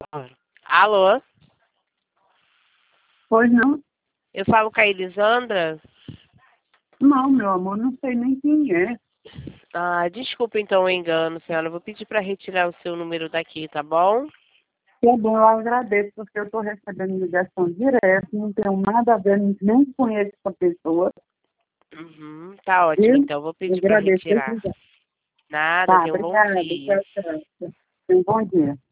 Alô? Pois não? Eu falo com a Elisandra? Não, meu amor, não sei nem quem é. Ah, desculpa então o engano, senhora. Eu vou pedir para retirar o seu número daqui, tá bom? Tá bom, eu agradeço, porque eu estou recebendo ligação direto, não tenho nada a ver, nem conheço essa pessoa. Uhum, tá ótimo, Viu? então. Vou Eu pedir para agradeço. retirar. Nada, Tá, tenha um bom obrigada. dia. Tchau, tchau. Tenha um bom dia.